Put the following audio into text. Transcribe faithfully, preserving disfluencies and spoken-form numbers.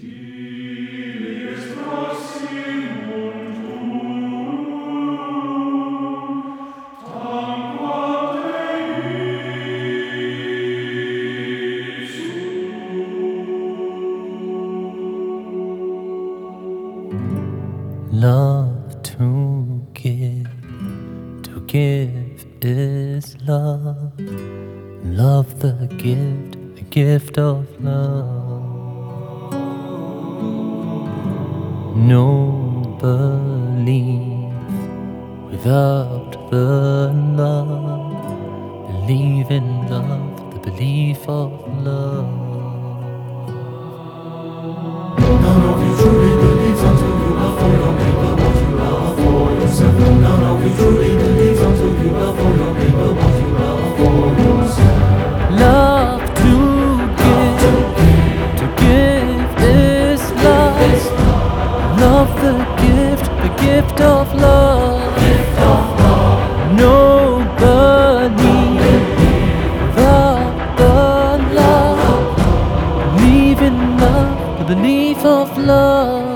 Love to give, to give is love. Love the gift, the gift of love. No belief without the love. Believe in love, the belief of love. None of you truly believes until you love for your neighbor what you love for yourself. None of you truly believes until you love for your neighbor what you love for yourself. Love to give, to give is love. Love the gift, the gift of love. Gift of love. Nobody without the love. Believe in love, the belief of love.